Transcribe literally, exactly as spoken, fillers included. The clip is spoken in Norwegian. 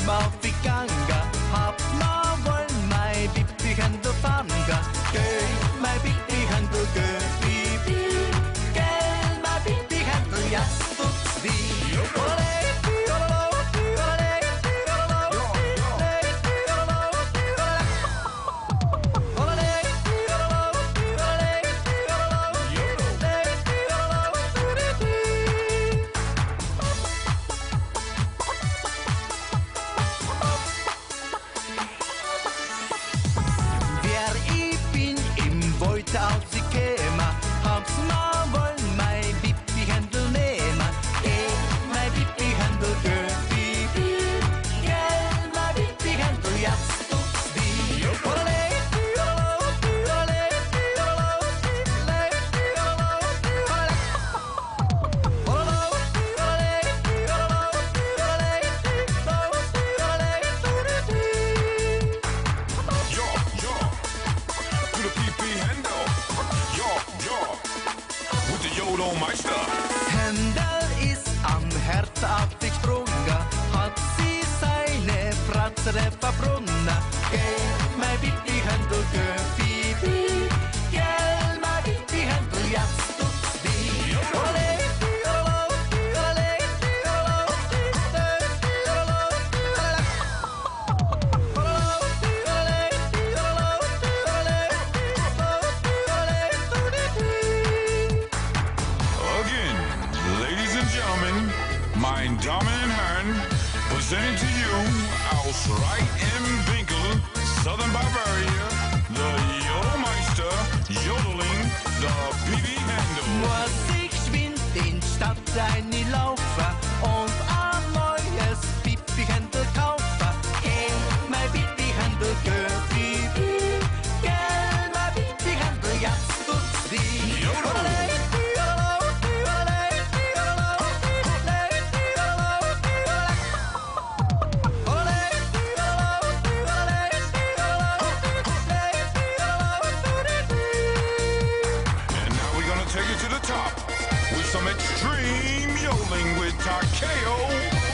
mau phi ganga hop ma vol mai bip bip hand the famga ke mai bip bip hand the ke bip bip ke mai bip bip hand the yes to be ole ole ole Als ik kema, haps ma vol mij bipi handel nema, eh, mij bipi handel ge, bipi, gel mij bipi handel ja, tot die. Olé, olé, olé, olé, Yo, yo, to the P P handle. With the Yodelmeister. Händel ist am Herz aufgesprungen, hat sie seine Fratze verbrunnen. Gell, mein Bibi Händel, gell, Bibi, gell, mein Bibi Händel, jetzt tut's die. Olé, olé, olé, Mein Damen und Herren, presenting to you aus Reit-im-Winkel, Southern Bavaria, the Yodelmeister, Yodeling, the P B Handel. Muss ich geschwind in Stadt reinlaufen und ein neues Pipi-Händel kaufen. Hey, mein Pipi-Händel, gell, Pipi, gell, mein Pipi-Händel, jetzt tut's die. Olé, Take it to the top with some extreme yodeling with Takeo